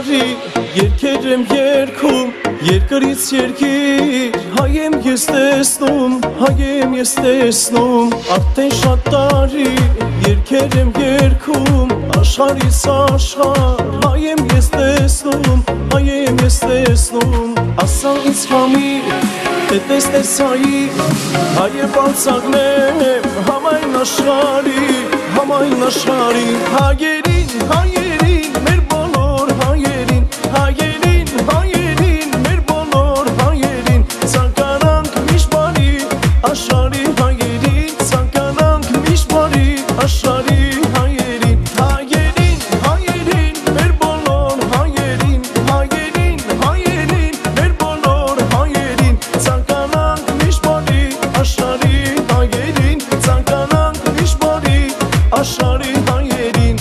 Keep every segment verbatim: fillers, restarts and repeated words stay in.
շատարի Երկեր եմ երգում, երկրից երկիր Հայ եմ ես տեսնում, հայ եմ ես տեսնում Արդեն շատարի երկեր եմ երգում Աշխարհից աշխարհ, հայ եմ ես տեսնում, հայ եմ ես տեսնում Ասա ինձ համի, թե տեսնես հայի Հայ է բացակնեմ, համայն աշխարհի, համայն աշխարհի Հայերին, հայերին, մեր բոլոր հայերին Հայերին, հայերին, մեր բոլոր հայերին Ցանկանանք միշտ բարի, աշխարհի հայերին Ցանկանանք միշտ բարի, աշխարհի հայերին Հայերին, հայերին, մեր բոլոր հայերին Հայերին, հայերին, մեր բոլոր հայերին Ցանկանանք միշտ բարի, աշխարհի հայերին Ցանկանանք միշտ բարի, աշխարհի հայերին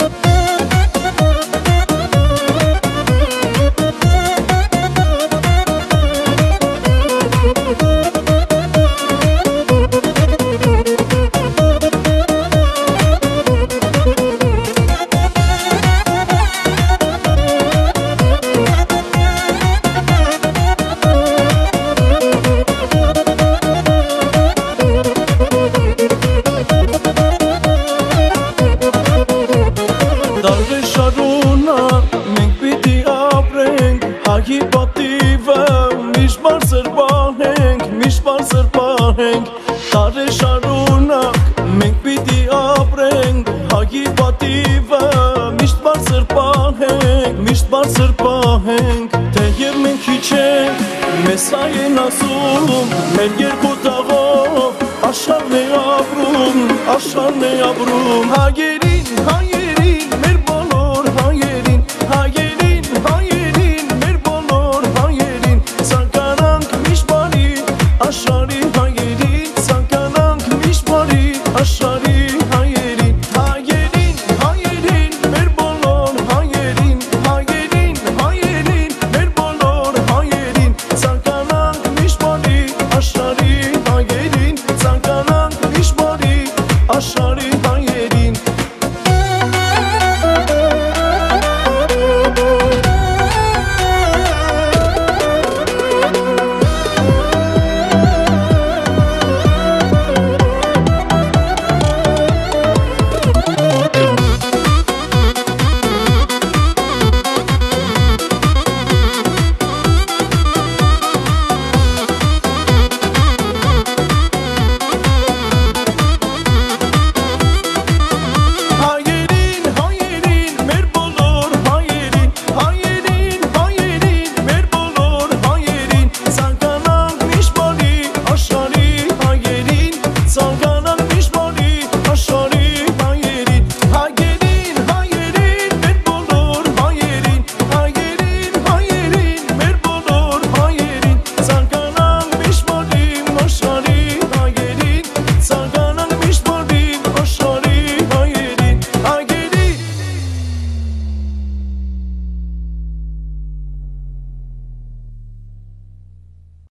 Դարվեր շարունակ մենք պիտի ապրենք Հայի պատիվը միշտ բարձր պահենք Միշտ բարձր պահենք Դարվեր շարունակ մենք պիտի ապրենք Հայի պատիվը միշտ բարձր պահենք Միշտ բարձր պահենք Թեև մենք քիչ ենք մեզ հայ են ասում Մեր երկու տաղով աշխարհն է ապրում Աշխարհն է ապրում Հայեր